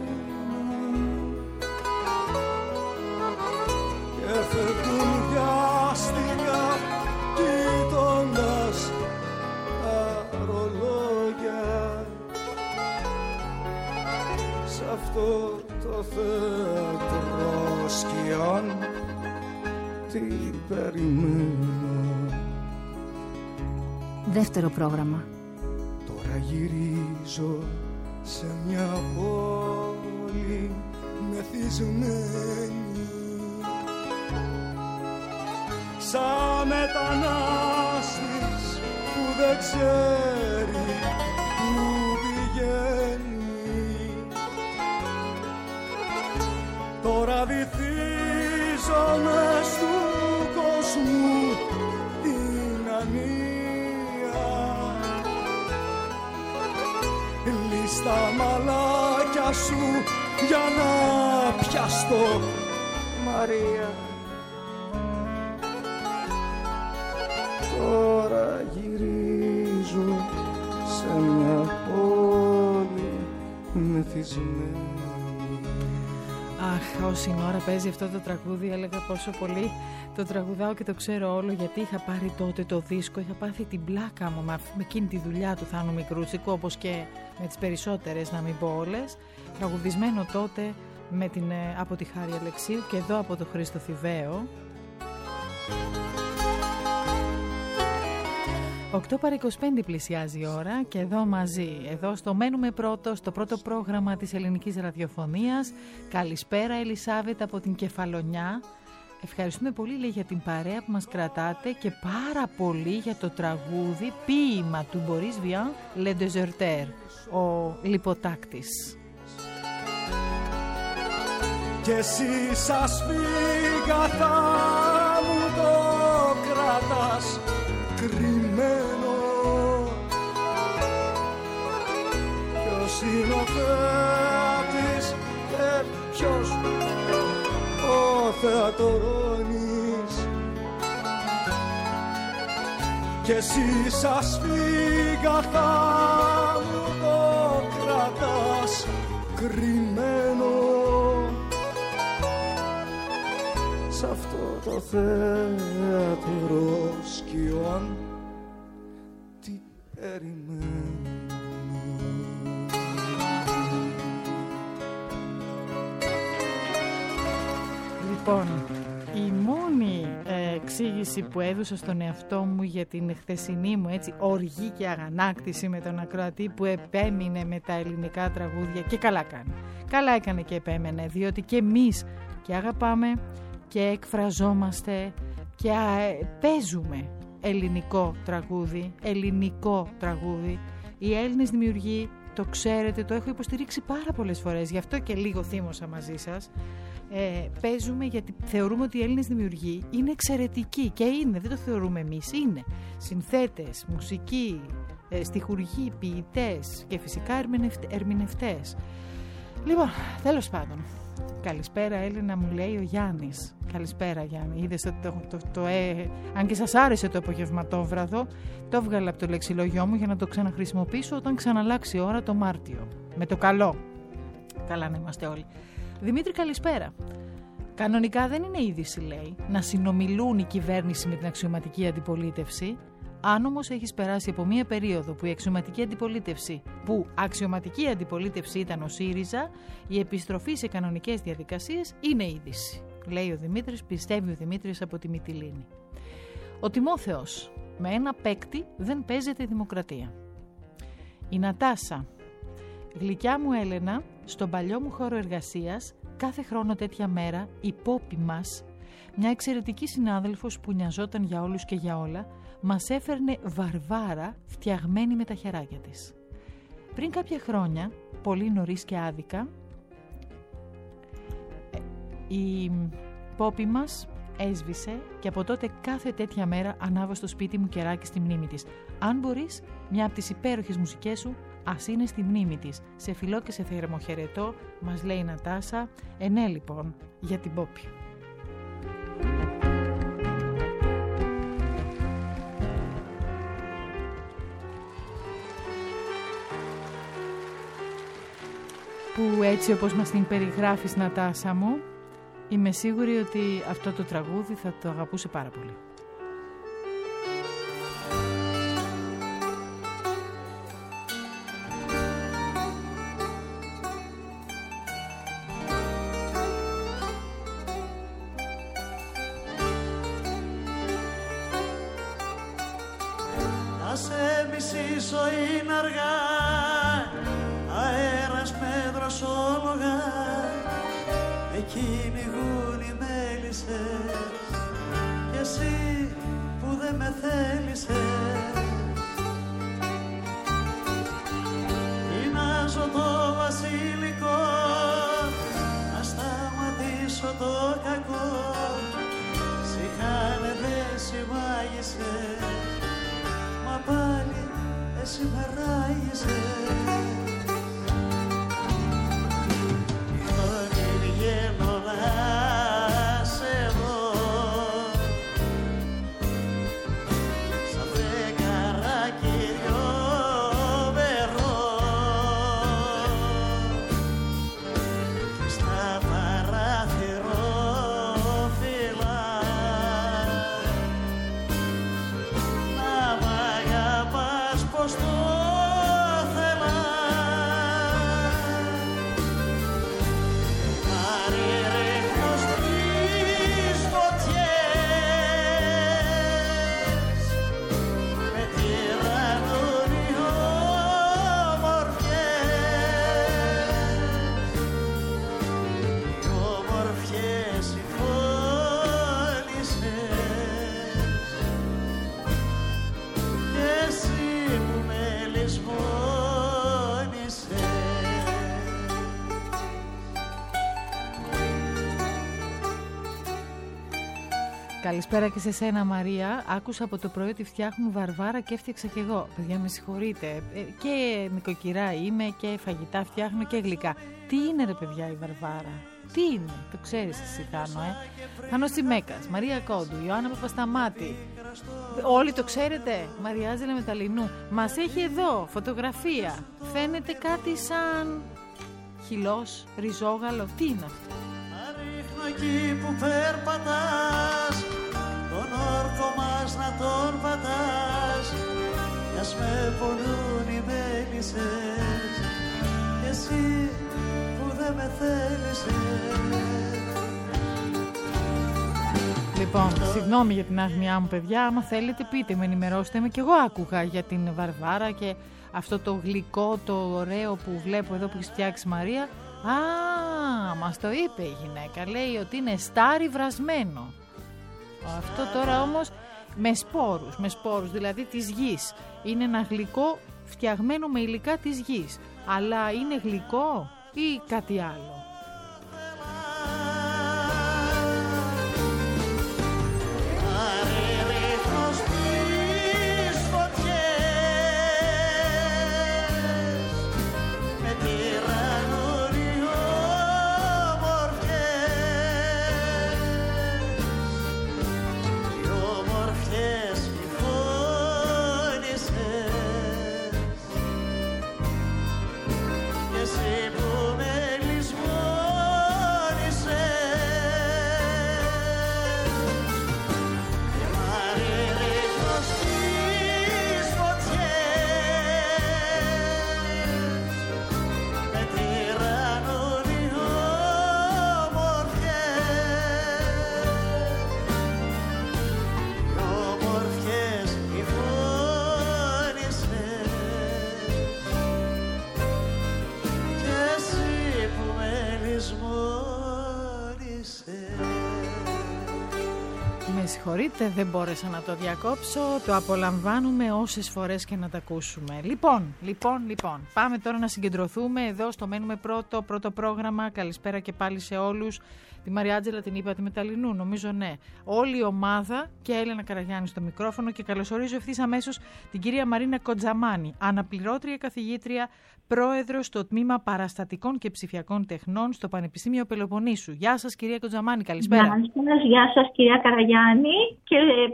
S6: και φεύγουν βιαστικά κοιτώντας τα ρολόγια. Σ' αυτό το θέατρο σκιών τι περιμένω.
S7: Δεύτερο πρόγραμμα.
S6: Τώρα γυρίζω σε μια πόλη μεθυσμένη, σαν μετανάστης που δεν ξέρει που πηγαίνει. Τώρα βυθίζομαι στου κόσμου την ανία. Λύσ' τα μαλάκια σου για να πιαστώ, Μαρία. Τώρα γυρίζω σε μια πόλη μεθυσμένη.
S2: Αχ, όση ώρα παίζει αυτό το τραγούδι, έλεγα πόσο πολύ το τραγουδάω και το ξέρω όλο, γιατί είχα πάρει τότε το δίσκο, είχα πάθει την πλάκα μου με εκείνη τη δουλειά του Θάνου Μικρούτσικου, όπως και με τις περισσότερες, να μην πω όλες, τραγουδισμένο τότε από τη Χάρη Αλεξίου και εδώ από το Χρήστο Θηβαίο. 8:25 πλησιάζει η ώρα και εδώ μαζί, εδώ στο Μένουμε Πρώτο, στο πρώτο πρόγραμμα της ελληνικής ραδιοφωνίας. Καλησπέρα Ελισάβετ από την Κεφαλονιά. Ευχαριστούμε πολύ, λέει, για την παρέα που μας κρατάτε και πάρα πολύ για το τραγούδι ποίημα του Boris Vian, Le Deserteur, ο λιποτάκτης.
S6: Και εσύ σας φύγα θα μου το κρατάς κρυμμένο. Ποιος είναι ο θεάτης και ποιος ο θεατορώνης. Και εσύ σας φύγα θα μου το κρατάς κρυμμένο. Σ' αυτό το θέατρο σκιών τι περιμένω.
S2: Λοιπόν, η μόνη εξήγηση που έδωσα στον εαυτό μου για την χθεσινή μου οργή και αγανάκτηση με τον ακροατή που επέμεινε με τα ελληνικά τραγούδια, και καλά κάνει. Καλά έκανε και επέμενε, διότι και εμείς και αγαπάμε και εκφραζόμαστε και παίζουμε ελληνικό τραγούδι. Οι Έλληνες δημιουργοί το ξέρετε, το έχω υποστηρίξει πάρα πολλές φορές, γι' αυτό και λίγο θύμωσα μαζί σας. Παίζουμε γιατί θεωρούμε ότι οι Έλληνες δημιουργοί είναι εξαιρετικοί και είναι, δεν το θεωρούμε εμείς, είναι συνθέτες, μουσικοί, στιχουργοί, ποιητές και φυσικά ερμηνευτές. Λοιπόν, τέλος πάντων, καλησπέρα Έλληνα, μου λέει ο Γιάννης. Καλησπέρα Γιάννη, είδες ότι αν και σας άρεσε το απογευματόβραδο, το έβγαλα από το λεξιλόγιό μου για να το ξαναχρησιμοποιήσω όταν ξαναλλάξει η ώρα το Μάρτιο, με το καλό. Καλά να είμαστε όλοι. Δημήτρη, καλησπέρα. Κανονικά δεν είναι είδηση, λέει, να συνομιλούν η κυβέρνηση με την αξιωματική αντιπολίτευση. Αν όμως έχεις περάσει από μία περίοδο που η αξιωματική αντιπολίτευση ήταν ο ΣΥΡΙΖΑ, η επιστροφή σε κανονικές διαδικασίες είναι είδηση, λέει ο Δημήτρης, πιστεύει ο Δημήτρης από τη Μυτιλήνη. Ο Τιμόθεος, με ένα παίκτη δεν παίζεται η δημοκρατία. Η Νατάσα, γλυκιά μου Έλενα, στον παλιό μου χώρο εργασίας, κάθε χρόνο τέτοια μέρα, η Πόπη μας, μια εξαιρετική συνάδελφος που νοιαζόταν για όλους και για όλα, μας έφερνε βαρβάρα φτιαγμένη με τα χεράκια της. Πριν κάποια χρόνια, πολύ νωρίς και άδικα, η Πόπη μας έσβησε και από τότε κάθε τέτοια μέρα ανάβω στο σπίτι μου κεράκι στη μνήμη της. Αν μπορείς, μια από τις υπέροχες μουσικές σου ας είναι στη μνήμη της. Σε φιλώ και σε θερμοχαιρετώ, μας λέει η Νατάσα. Ναι λοιπόν, για την Πόπη. Που έτσι όπως μας την περιγράφεις, Νατάσα μου, είμαι σίγουρη ότι αυτό το τραγούδι θα το αγαπούσε πάρα πολύ.
S6: Να σε μισήσω είναι αργά, αέρας με δροσόλογα, με κυνηγούν οι μέλισσες κι εσύ που δεν με θέλησες. Τεινάζω το βασιλικό, να σταματήσω το κακό, σιχάνε δεν συμμάγησες, μα πάλι εσύ με ράγισες.
S2: Καλησπέρα και σε σένα Μαρία. Άκουσα από το πρωί ότι φτιάχνουν βαρβάρα και έφτιαξα κι εγώ. Παιδιά, με συγχωρείτε. Και νοικοκυρά είμαι και φαγητά φτιάχνω και γλυκά. Τι είναι ρε παιδιά η βαρβάρα? Τι είναι? Το ξέρεις εσύ Θάνο, Θάνος Τσιμέκας, Μαρία Κόντου, Ιωάννα Παπασταμάτη. Όλοι το ξέρετε. Μαριάζελε Μεταλλινού. Μας έχει εδώ φωτογραφία. Φαίνεται κάτι σαν χυλός, ριζόγαλο. Τι είναι αυτό?
S6: Εκεί που περπατάς, τον όρκο μας να τον πατάς, κι ας με πονούν οι μέλισσες, κι εσύ που δεν με θέλησες.
S2: Λοιπόν, συγγνώμη για την άγνοιά μου παιδιά, άμα θέλετε πείτε με, ενημερώστε με. Κι εγώ άκουγα για την βαρβάρα και αυτό το γλυκό, το ωραίο που βλέπω εδώ που έχει φτιάξει Μαρία. Α, μας το είπε η γυναίκα, λέει ότι είναι στάρι βρασμένο. Αυτό τώρα όμως με σπόρους, δηλαδή της γης. Είναι ένα γλυκό φτιαγμένο με υλικά της γης. αλλά είναι γλυκό ή κάτι άλλο? Συγχωρείτε, δεν μπόρεσα να το διακόψω. Το απολαμβάνουμε όσες φορές και να τα ακούσουμε. Λοιπόν, πάμε τώρα να συγκεντρωθούμε εδώ στο Μένουμε πρώτο πρόγραμμα. Καλησπέρα και πάλι σε όλους. Τη Μαριάτζελα την είπα, τη Μεταλλινού, νομίζω ναι. Όλη η ομάδα και Έλενα Καραγιάννη στο μικρόφωνο και καλωσορίζω ευθύς αμέσως την κυρία Μαρίνα Κοντζαμάνη, αναπληρώτρια καθηγήτρια, πρόεδρος στο Τμήμα Παραστατικών και Ψηφιακών Τεχνών στο Πανεπιστήμιο Πελοποννήσου. Γεια σας κυρία Κοντζαμάνη, καλησπέρα.
S7: Γεια σας κυρία Καραγιάννη και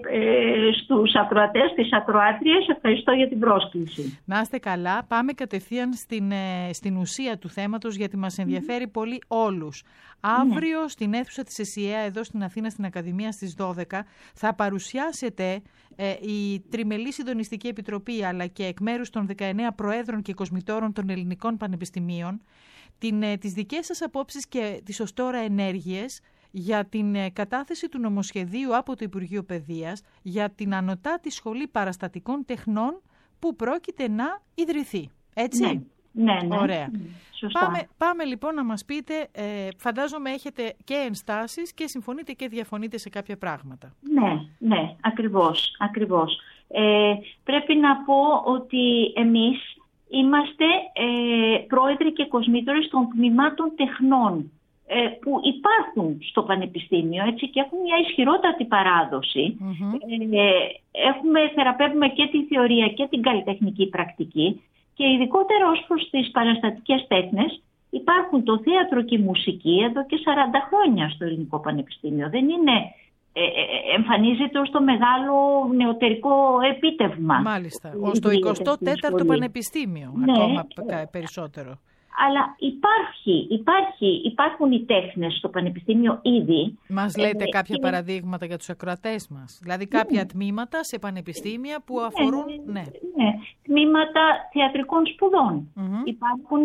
S7: στους ακροατές, τις ακροάτριες, ευχαριστώ για την πρόσκληση.
S2: Να είστε καλά, πάμε κατευθείαν στην ουσία του θέματος γιατί μας ενδιαφέρει πολύ όλους. Αύριο στην αίθουσα της ΕΣΥΑ εδώ στην Αθήνα στην Ακαδημία στις 12 θα παρουσιάσετε η Τριμελή Συντονιστική Επιτροπή αλλά και εκ μέρους των 19 Προέδρων και Κοσμητόρων των Ελληνικών Πανεπιστημίων τις δικές σας απόψεις και τις ως τώρα ενέργειες για την κατάθεση του νομοσχεδίου από το Υπουργείο Παιδείας για την Ανωτάτη Σχολή Παραστατικών Τεχνών που πρόκειται να ιδρυθεί. Έτσι?
S7: Ναι.
S2: Ωραία. Πάμε λοιπόν να μας πείτε, φαντάζομαι έχετε και ενστάσεις και συμφωνείτε και διαφωνείτε σε κάποια πράγματα.
S7: Ναι, ακριβώς. Πρέπει να πω ότι εμείς είμαστε πρόεδροι και κοσμήτορες των τμήματων τεχνών που υπάρχουν στο Πανεπιστήμιο, έτσι, και έχουν μια ισχυρότατη παράδοση. Θεραπεύουμε και τη θεωρία και την καλλιτεχνική πρακτική. Και ειδικότερα ως προς τις παραστατικές τέχνες υπάρχουν το θέατρο και η μουσική εδώ και 40 χρόνια στο Ελληνικό Πανεπιστήμιο. Δεν είναι, εμφανίζεται ως το μεγάλο νεωτερικό επίτευγμα.
S2: Μάλιστα, ως το 24ο Πανεπιστήμιο, ακόμα περισσότερο.
S7: Αλλά υπάρχουν οι τέχνες στο Πανεπιστήμιο ήδη.
S2: Μας λέτε κάποια παραδείγματα για τους ακροατές μας? Δηλαδή κάποια τμήματα σε πανεπιστήμια που αφορούν... Ναι.
S7: Τμήματα θεατρικών σπουδών. Υπάρχουν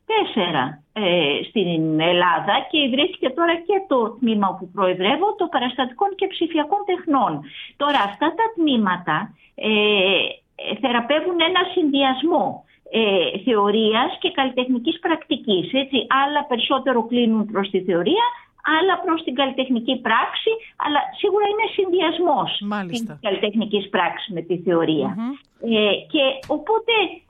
S7: 4 στην Ελλάδα και ιδρύθηκε τώρα και το τμήμα που προεδρεύω, το Παραστατικών και Ψηφιακών Τεχνών. Τώρα αυτά τα τμήματα θεραπεύουν ένα συνδυασμό θεωρίας και καλλιτεχνικής πρακτικής. Έτσι, άλλα περισσότερο κλείνουν προς τη θεωρία, άλλα προς την καλλιτεχνική πράξη, αλλά σίγουρα είναι συνδυασμός της καλλιτεχνικής πράξης με τη θεωρία. Και οπότε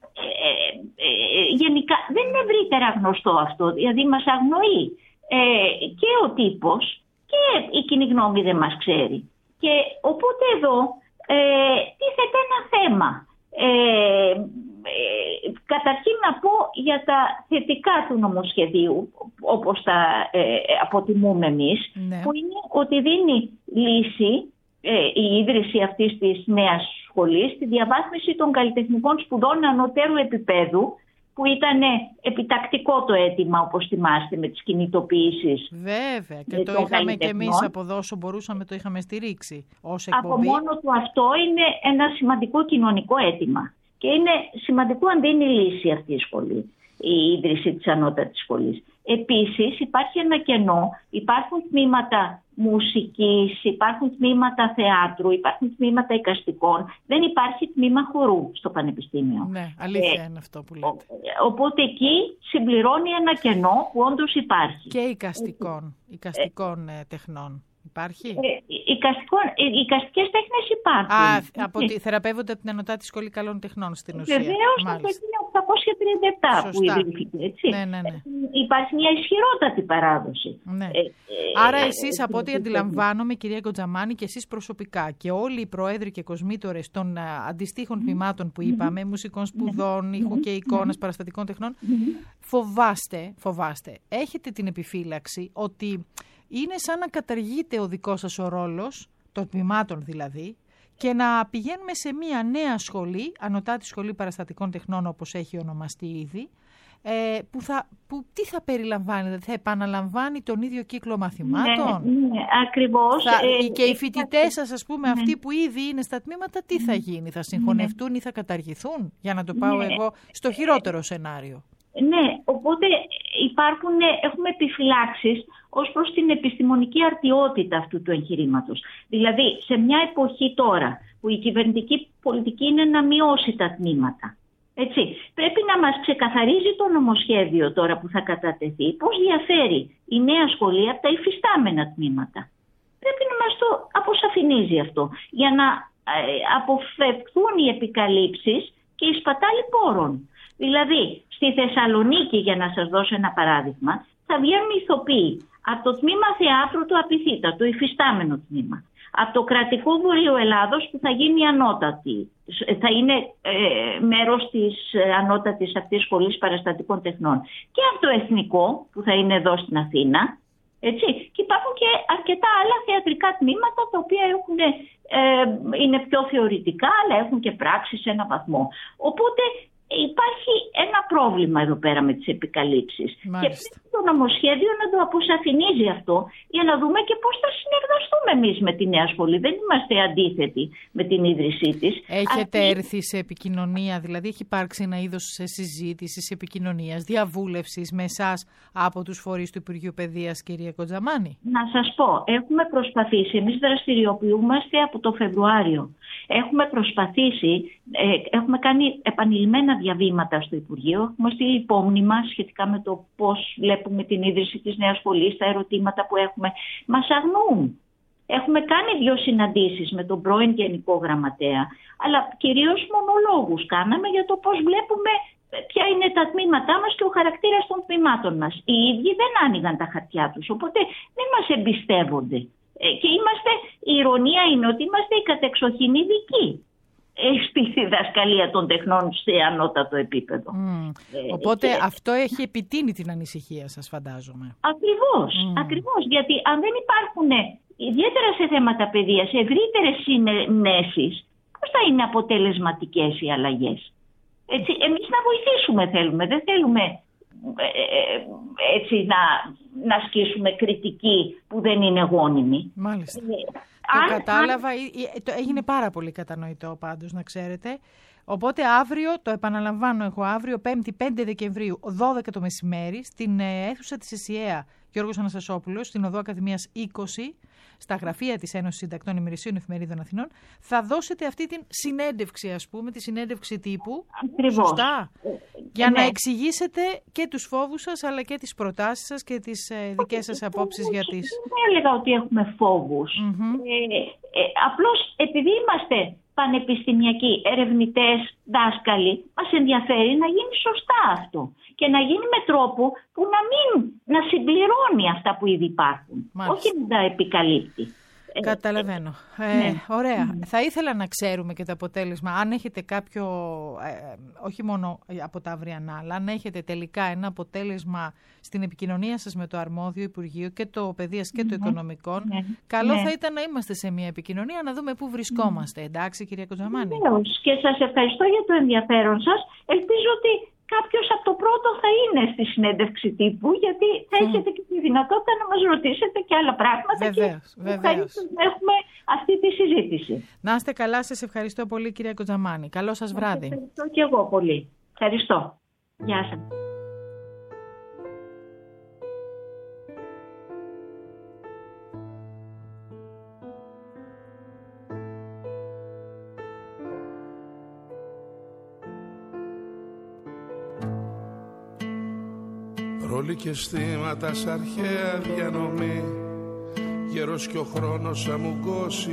S7: γενικά δεν είναι ευρύτερα γνωστό αυτό, δηλαδή μας αγνοεί και ο τύπος και η κοινή γνώμη δεν μας ξέρει. Και οπότε εδώ τίθεται ένα θέμα. Καταρχήν να πω για τα θετικά του νομοσχεδίου, όπως τα αποτιμούμε εμείς, που είναι ότι δίνει λύση η ίδρυση αυτής της νέας σχολής στη διαβάθμιση των καλλιτεχνικών σπουδών ανωτέρου επίπεδου, που ήταν επιτακτικό το αίτημα, όπως θυμάστε, με τις κινητοποιήσεις.
S2: Βέβαια, και το είχαμε και εμείς από εδώ όσο μπορούσαμε, το είχαμε στηρίξει ως εκπομπή.
S7: Από μόνο του αυτό είναι ένα σημαντικό κοινωνικό αίτημα. Και είναι σημαντικό αν δίνει λύση αυτή η σχολή, η ίδρυση της ανώτατης σχολής. Επίσης υπάρχει ένα κενό, υπάρχουν τμήματα μουσικής, υπάρχουν τμήματα θεάτρου, υπάρχουν τμήματα εικαστικών, δεν υπάρχει τμήμα χορού στο Πανεπιστήμιο.
S2: Ναι, αλήθεια είναι αυτό που λέτε.
S7: Οπότε εκεί συμπληρώνει ένα κενό που όντως υπάρχει.
S2: Και εικαστικών τεχνών. Υπάρχει?
S7: Οι εικαστικές τέχνες υπάρχουν.
S2: Θεραπεύονται από την Ανωτάτη Σχολή Καλών Τεχνών στην ουσία.
S7: Βεβαίως, από εκείνο 1837 που ιδρύθηκε, έτσι.
S2: Ναι.
S7: Υπάρχει μια ισχυρότατη παράδοση.
S2: Ναι. Άρα εσείς, από ό,τι αντιλαμβάνομαι, κυρία Κοντζαμάνη, και εσείς προσωπικά και όλοι οι προέδροι και κοσμήτορες των αντιστοίχων τμήματων που είπαμε, μουσικών σπουδών, ήχου και εικόνας, παραστατικών τεχνών, φοβάστε, έχετε την επιφύλαξη ότι είναι σαν να καταργείται ο δικός σας ο ρόλος, των τμήματων δηλαδή, και να πηγαίνουμε σε μια νέα σχολή, Ανωτάτη Σχολή Παραστατικών Τεχνών, όπως έχει ονομαστεί ήδη, που τι θα περιλαμβάνει, δηλαδή θα επαναλαμβάνει τον ίδιο κύκλο μαθημάτων.
S7: Ναι, ακριβώς.
S2: Και οι φοιτητές σας, ας πούμε, αυτοί που ήδη είναι στα τμήματα, τι θα γίνει, θα συγχωνευτούν ή θα καταργηθούν, για να το πάω εγώ στο χειρότερο σενάριο.
S7: Ναι, οπότε έχουμε επιφυλάξεις ως προς την επιστημονική αρτιότητα αυτού του εγχειρήματος. Δηλαδή, σε μια εποχή τώρα που η κυβερνητική πολιτική είναι να μειώσει τα τμήματα, έτσι, πρέπει να μας ξεκαθαρίζει το νομοσχέδιο τώρα που θα κατατεθεί πώς διαφέρει η νέα σχολή από τα υφιστάμενα τμήματα. Πρέπει να μας το αποσαφηνίζει αυτό, για να αποφευχθούν οι επικαλύψεις και η σπατάλη πόρων. Δηλαδή, στη Θεσσαλονίκη, για να σας δώσω ένα παράδειγμα, θα βγαίνουν ηθοποιοί από το τμήμα θεάτρου του Απιθύτα, το υφιστάμενο τμήμα. Από το κρατικό Βορείο Ελλάδος, που θα γίνει ανώτατη, θα είναι μέρος της ανώτατης αυτής σχολής παραστατικών τεχνών. Και από το εθνικό, που θα είναι εδώ στην Αθήνα. Έτσι. Και υπάρχουν και αρκετά άλλα θεατρικά τμήματα, τα οποία είναι πιο θεωρητικά, αλλά έχουν και πράξη σε έναν βαθμό. Οπότε υπάρχει ένα πρόβλημα εδώ πέρα με τις επικαλύψεις. Και πρέπει το νομοσχέδιο να το αποσαφηνίζει αυτό, για να δούμε και πώς θα συνεργαστούμε εμείς με τη νέα σχολή. Δεν είμαστε αντίθετοι με την ίδρυσή της.
S2: Έχετε έρθει σε επικοινωνία, δηλαδή έχει υπάρξει ένα είδος συζήτησης, επικοινωνίας, διαβούλευσης με εσάς από τους φορείς του Υπουργείου Παιδείας, κυρία Κοντζαμάνη?
S7: Να σας πω, έχουμε προσπαθήσει, εμείς δραστηριοποιούμαστε από το Φεβρουάριο. Έχουμε προσπαθήσει, έχουμε κάνει επανειλημμένα διαβήματα στο Υπουργείο, έχουμε στείλει υπόμνημα σχετικά με το πώς βλέπουμε την ίδρυση της νέας σχολής, τα ερωτήματα που έχουμε. Μας αγνοούν. Έχουμε κάνει 2 συναντήσεις με τον πρώην Γενικό Γραμματέα, αλλά κυρίως μονολόγους κάναμε για το πώς βλέπουμε ποια είναι τα τμήματά μας και ο χαρακτήρας των τμήματων μας. Οι ίδιοι δεν άνοιγαν τα χαρτιά τους, οπότε δεν μας εμπιστεύονται. Και η ηρωνία είναι ότι είμαστε οι κατεξοχήν ειδικοί στη διδασκαλία των τεχνών σε ανώτατο επίπεδο.
S2: Οπότε αυτό έχει επιτείνει την ανησυχία σας, φαντάζομαι.
S7: Ακριβώς, γιατί αν δεν υπάρχουν, ιδιαίτερα σε θέματα παιδείας, ευρύτερες συνενέσεις, πώς θα είναι αποτελεσματικές οι αλλαγές? Έτσι, εμείς να βοηθήσουμε θέλουμε, δεν θέλουμε έτσι να ασκήσουμε κριτική που δεν είναι γόνιμη.
S2: Μάλιστα. Το κατάλαβα, έγινε πάρα πολύ κατανοητό πάντως, να ξέρετε. Οπότε αύριο, το επαναλαμβάνω εγώ, αύριο 5η 5 Δεκεμβρίου, 12 το μεσημέρι, στην αίθουσα της ΕΣΥΑ Γιώργος Αναστασόπουλος, στην Οδό Ακαδημίας 20, στα γραφεία της Ένωσης Συντακτών Ημερησίων Εφημερίδων Αθηνών, θα δώσετε αυτή την συνέντευξη, ας πούμε, τη συνέντευξη τύπου.
S7: Ακριβώς.
S2: Σωστά. Για να εξηγήσετε και τους φόβους σας, αλλά και τις προτάσεις σας και τις δικές σας απόψεις για τις...
S7: Δεν έλεγα ότι έχουμε φόβους. Απλώς επειδή είμαστε πανεπιστημιακοί, ερευνητές, δάσκαλοι, μας ενδιαφέρει να γίνει σωστά αυτό και να γίνει με τρόπο που να συμπληρώνει αυτά που ήδη υπάρχουν. Μάλιστα. Όχι να τα επικαλύπτει.
S2: Καταλαβαίνω. Ωραία. Θα ήθελα να ξέρουμε και το αποτέλεσμα, αν έχετε κάποιο, όχι μόνο από τα αυριανά, αλλά αν έχετε τελικά ένα αποτέλεσμα στην επικοινωνία σας με το αρμόδιο Υπουργείο και το Παιδείας και το Οικονομικών. Καλό θα ήταν να είμαστε σε μια επικοινωνία, να δούμε πού βρισκόμαστε. Εντάξει, κυρία Κοντζαμάνη?
S7: Βεβαίως. Και σας ευχαριστώ για το ενδιαφέρον σας. Ελπίζω ότι κάποιος από το πρώτο θα είναι στη συνέντευξη τύπου, γιατί θα έχετε και τη δυνατότητα να μας ρωτήσετε και άλλα πράγματα.
S2: Βεβαίως.
S7: Να έχουμε αυτή τη συζήτηση.
S2: Να είστε καλά, σας ευχαριστώ πολύ, κυρία Κοντζαμάνη. Καλό σας βράδυ.
S7: Ευχαριστώ και εγώ πολύ. Ευχαριστώ. Γεια σας.
S8: Ρόλοι και αισθήματα σ' αρχαία διανομή, γέρος κι ο χρόνος σαν μουγκός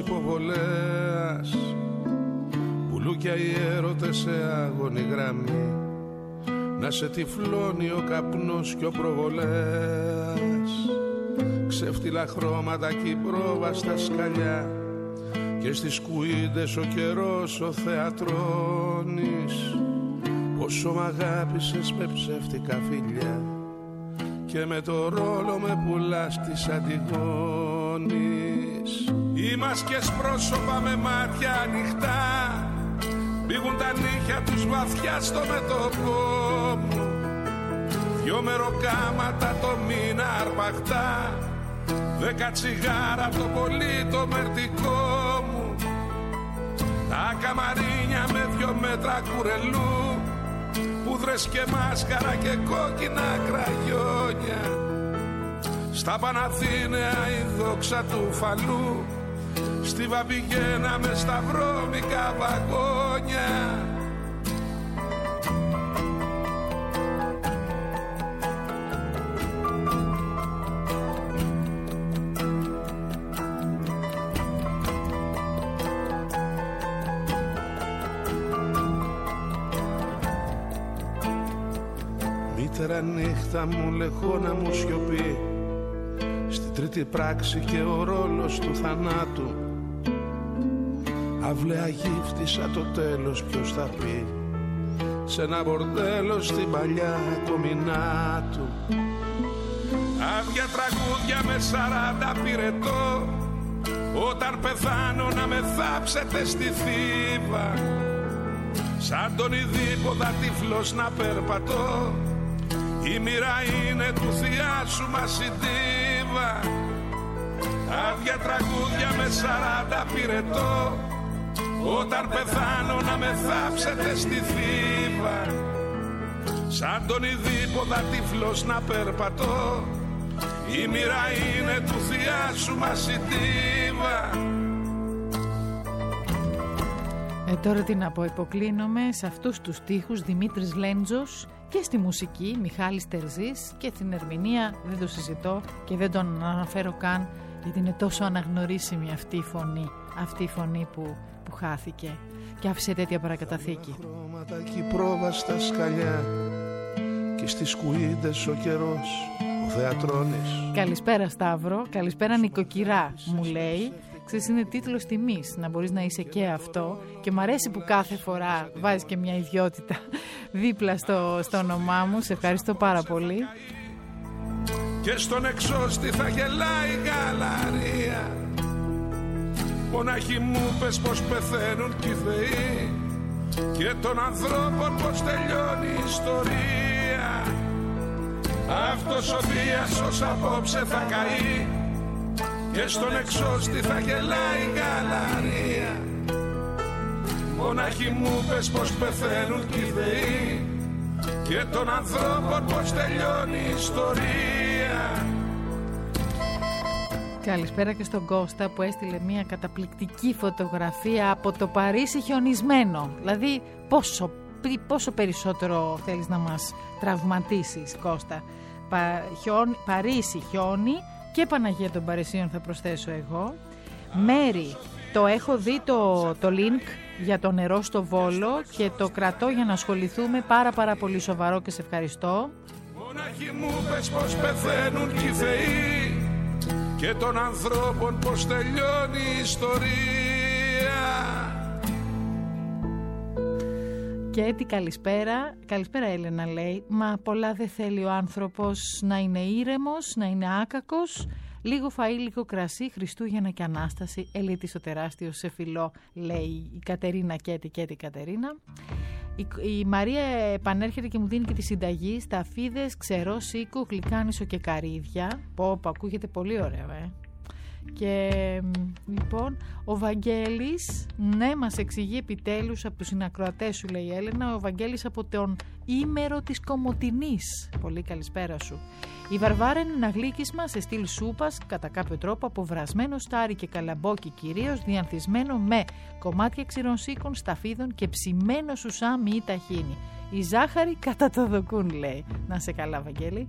S8: υποβολέας, πουλούκια οι έρωτες σε άγωνη γραμμή, να σε τυφλώνει ο καπνός κι ο προβολέας. Ξεφτυλά χρώματα κι η πρόβα στα σκαλιά και στις κουίντες ο καιρός ο θεατρώνης. Πόσο μ' αγάπησες με ψεύτικα φιλιά και με το ρόλο με πουλάς της Αντιγόνης. Οι μάσκες πρόσωπα με μάτια ανοιχτά μπήγουν τα νύχια τους βαθιά στο μέτωπό μου. Δυο μεροκάματα το μήνα αρπακτά, 10 τσιγάρα το πολύ το μερτικό μου. Τα καμαρίνια με 2 μέτρα κουρελού, πούδρες και μάσκαρα και κόκκινα κραγιόνια. Στα Παναθήναια η δόξα του φαλού, στη Βαμπηγένα με στα βρώμικα βαγόνια. Μήτερα νύχτα μου, λεχόνα μου σιωπή, στη τρίτη πράξη και ο ρόλος του θανάτου. Αυλαία γύφτησα το τέλος, ποιος θα πει, σε ένα μπορντέλο στην παλιά κομινά του. Άδεια τραγούδια με 40 πυρετό, όταν πεθάνω να με θάψετε στη θύβα. Σαν τον ειδίποδα τυφλός να περπατώ, η μοίρα είναι του θειάσου μας η ντίβα. Άδεια τραγούδια με 40 πυρετό, όταν πεθάνω να με θάψετε στη θύβα. Σαν τον ειδίποδα τυφλός να περπατώ, η μοίρα είναι του θειάσου μας η ντίβα.
S2: Τώρα τι να πω, υποκλίνομαι σε αυτούς τους στίχους Δημήτρης Λέντζος και στη μουσική Μιχάλης Τερζής, και στην ερμηνεία δεν το συζητώ και δεν τον αναφέρω καν, γιατί είναι τόσο αναγνωρίσιμη αυτή η φωνή που χάθηκε και άφησε τέτοια παρακαταθήκη.
S8: Χρώματα κι η πρόβα στα σκαλιά και στις κουίντες ο καιρός ο θεατρώνης.
S2: Καλησπέρα Σταύρο, καλησπέρα νοικοκυρά μου λέει. Ξέρεις, είναι τίτλος τιμής να μπορείς να είσαι και αυτό, και μ' αρέσει που κάθε φορά βάζεις και μια ιδιότητα δίπλα στο όνομά μου. Σε ευχαριστώ πάρα πολύ.
S8: Και στον εξώστη θα γελάει η γαλαρία, μονάχοι μου πες πως πεθαίνουν κι οι θεοί, και των ανθρώπων πως τελειώνει η ιστορία. Αυτός ο Δίας απόψε θα καεί, και στον εξώστη θα γελάει η γαλαρία, μονάχοι μου πες πως πεθαίνουν κι οι θεοί, και των ανθρώπων πως τελειώνει η ιστορία.
S2: Καλησπέρα και στον Κώστα που έστειλε μια καταπληκτική φωτογραφία από το Παρίσι χιονισμένο. Δηλαδή πόσο περισσότερο θέλεις να μας τραυματίσεις, Κώστα. Παρίσι χιόνι και Παναγία των Παρισίων θα προσθέσω εγώ. Μέρη, το έχω δει το link για το νερό στο Βόλο και το κρατώ για να ασχοληθούμε, πάρα πολύ σοβαρό και σε ευχαριστώ.
S8: Μονάχοι μου πες πως πεθαίνουν κι οι θεοί, και των ανθρώπων πως τελειώνει η ιστορία.
S2: Και έτσι καλησπέρα Έλενα λέει, μα πολλά δεν θέλει ο άνθρωπος, να είναι ήρεμος, να είναι άκακος, λίγο φαΐ, λίγο κρασί, Χριστούγεννα και Ανάσταση, ελίτης ο τεράστιος σε φιλό, λέει η Κατερίνα Κέτη Κατερίνα. Η Μαρία επανέρχεται και μου δίνει και τη συνταγή, σταφίδες, ξερό σίκου, γλυκάνισο και καρύδια. Πω, ακούγεται πολύ ωραίο, Και λοιπόν ο Βαγγέλης, ναι, μας εξηγεί επιτέλους από τους συνακροατές σου, λέει η Έλενα, ο Βαγγέλης από τον Ήμερο της Κομοτηνής. Πολύ καλησπέρα σου. Η Βαρβάρα είναι ένα γλύκισμα σε στυλ σούπας, κατά κάποιο τρόπο από βρασμένο στάρι και καλαμπόκι κυρίως, διανθισμένο με κομμάτια ξηρών σίκων, σταφίδων και ψημένο σουσάμι ή ταχίνι. Η ζάχαρη κατά το δοκούν, λέει. Να σε καλά, Βαγγέλη.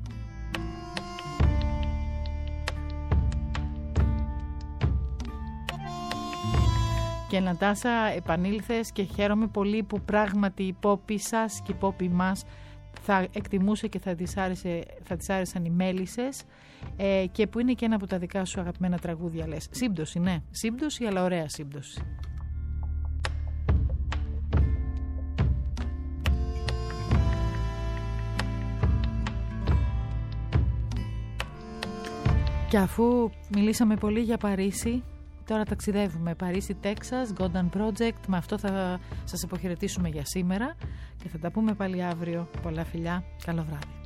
S2: Και Νατάσα, επανήλθες και χαίρομαι πολύ που πράγματι η πόπη σας και η πόπη μας θα εκτιμούσε και θα της άρεσαν οι Μέλισσες, και που είναι και ένα από τα δικά σου αγαπημένα τραγούδια, λες. Σύμπτωση, ναι. Σύμπτωση, αλλά ωραία σύμπτωση. Και αφού μιλήσαμε πολύ για Παρίσι, τώρα ταξιδεύουμε. Παρίσι, Τέξας, Golden Project. Με αυτό θα σας αποχαιρετήσουμε για σήμερα και θα τα πούμε πάλι αύριο. Πολλά φιλιά, καλό βράδυ.